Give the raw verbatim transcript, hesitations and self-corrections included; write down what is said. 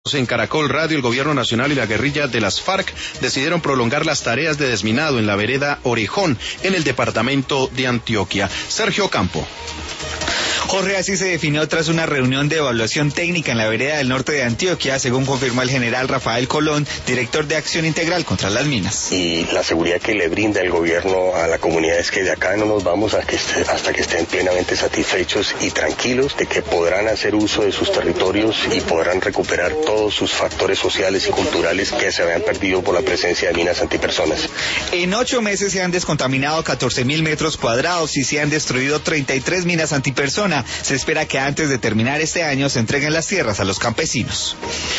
En Caracol Radio, el Gobierno Nacional y la guerrilla de las FARC decidieron prolongar las tareas de desminado en la vereda Orejón, en el departamento de Antioquia. Sergio Campo. Jorge, así se definió tras una reunión de evaluación técnica en la vereda del norte de Antioquia, según confirmó el general Rafael Colón, director de Acción Integral contra las Minas. Y la seguridad que le brinda el gobierno a la comunidad es que de acá no nos vamos a que esté, hasta que estén plenamente satisfechos y tranquilos de que podrán hacer uso de sus territorios y podrán recuperar todos sus factores sociales y culturales que se habían perdido por la presencia de minas antipersonas. En ocho meses se han descontaminado catorce mil metros cuadrados y se han destruido treinta y tres minas antipersona. Se espera que antes de terminar este año se entreguen las tierras a los campesinos.